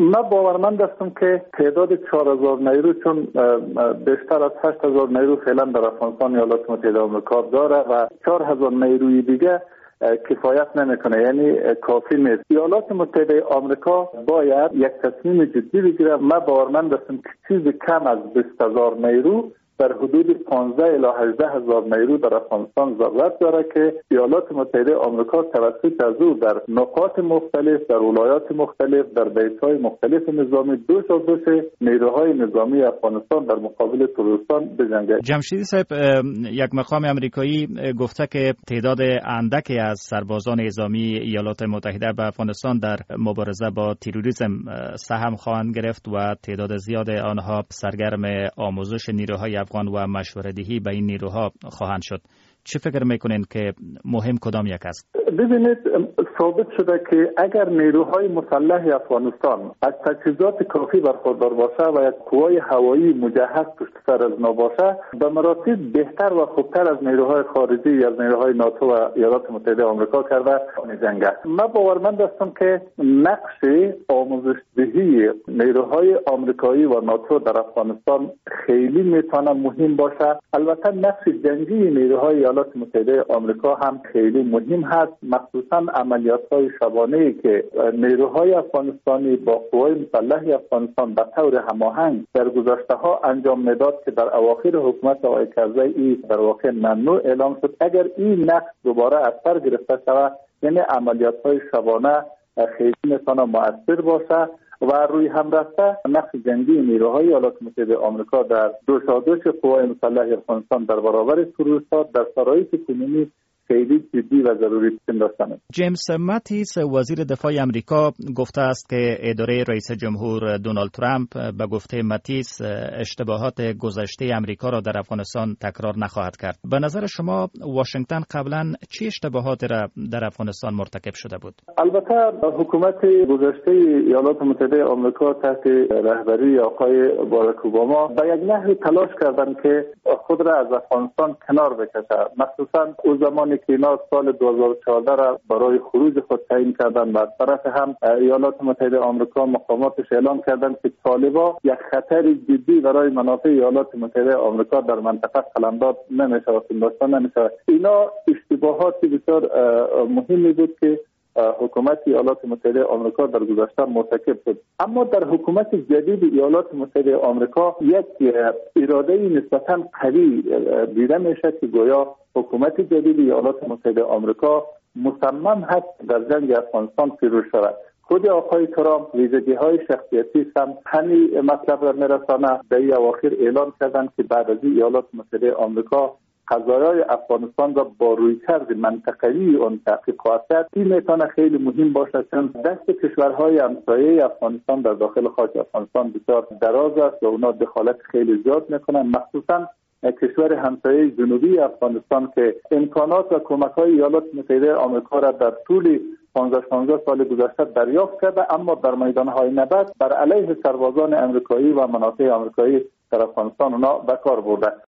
من باورمند هستم که تعداد 4000 نیرو، چون بیشتر از 8000 نیرو فعلا در افغانستان ایالات متحده آمریکا داره و 4000 نیروی دیگه کفایت نمیکنه، یعنی کافی نیست. ایالات متحده آمریکا باید یک تصمیم جدی بگیره. من باورمند هستم که چیز کم از 20000 نیرو در حدود 15 الی 18 هزار نیرو در افغانستان ضرورت داره که ایالات متحده آمریکا توسط از او در نقاط مختلف، در ولایات مختلف، در بیت‌های مختلف نظامی دوش نیروهای نظامی افغانستان در مقابل تروریستان بجنگه. جمشیدی صاحب، یک مقام امریکایی گفته که تعداد اندکی از سربازان نظامی ایالات متحده به افغانستان در مبارزه با تروریسم سهم خواهند گرفت و تعداد زیاد آنها سرگرم آموزش نیروهای افغان و مشوره‌دهی به این نیروها خواهند شد. چه فکر میکنین که مهم کدام یک است؟ ببینید، ثابت شده که اگر نیروهای مسلح افغانستان از تجهیزات کافی برخوردار باشه و یک قوای هوایی مجهز پشت سر از باشه، به مراتب بهتر و خوبتر از نیروهای خارجی از نیروهای ناتو و ایالات متحده آمریکا کرده می‌جنگه. من باورمند هستم که نقش آموزش دهی نیروهای آمریکایی و ناتو در افغانستان خیلی میتونه مهم باشه. البته نقش جنگی نیروهای ایالات متحده آمریکا هم خیلی مهم هست، مخصوصا عملیات‌های شبانه‌ای که نیروهای افغانستانی با قوای مسلح افغانستان به طور هماهنگ در گذشته‌ها انجام میداد که در اواخر حکومت آقای کرزی در واقع ممنوع اعلام شد. اگر این نقش دوباره از سر گرفته شود، یعنی عملیات‌های شبانه خیلی میتونه مؤثر باشه و روی هم رفته نقش جنگی نیروهای ایالات متحده آمریکا در دوشادوش قوای مسلح افغانستان در برابر تروریست‌ها در شرایط کنونی خیلی جدی و ضروری داشتند. جیمز ماتیس، وزیر دفاع آمریکا، گفته است که اداره رئیس جمهور دونالد ترامپ به گفته ماتیس اشتباهات گذشته آمریکا را در افغانستان تکرار نخواهد کرد. به نظر شما واشنگتن قبلا چه اشتباهاتی را در افغانستان مرتکب شده بود؟ البته حکومت گذشته ایالات متحده آمریکا تحت رهبری آقای باراک اوباما به یک نحوی تلاش کردند که خود را از افغانستان کنار بکشه. مخصوصا او زمانی که اینا سال 2014 را برای خروج خود تعیین کردند و از طرف هم ایالات متحده آمریکا مقاماتش اعلام کردند که طالبان یک خطر جدی برای منافع ایالات متحده آمریکا در منطقه قلمداد نمیشه و پنداشته نمیشه. اینا اشتباهات بسیار مهمی بود که حکومت ایالات متحده آمریکا در گذشته مرتکب شد. اما در حکومت جدید ایالات متحده آمریکا یک اراده نسبتاً قوی دیده میشه که گویا حکومت جدید ایالات متحده آمریکا مصمم هست در جنگ افغانستان پیروز شود. خود آقای ترامپ ویژگی‌های شخصیتی هم همین مطلب را میرسانه. در اواخر اعلام کردند که بعد از ایالات متحده آمریکا قضایای افغانستان را با رویکرد منطقه‌ای آن تحقیق خواهد کرد. این میتونه خیلی مهم باشه، چون دست کشورهای همسایه افغانستان در داخل خاک افغانستان بسیار دراز است و اونا دخالت خیلی زیاد میکنن، مخصوصا کشور همسایه جنوبی افغانستان که امکانات و کمک‌های ایالات متحده آمریکا را در طول 15 سال گذشته دریافت کرده، اما در میدان‌های نبرد بر علیه سربازان آمریکایی و منافع آمریکایی در افغانستان اونا به کار برده.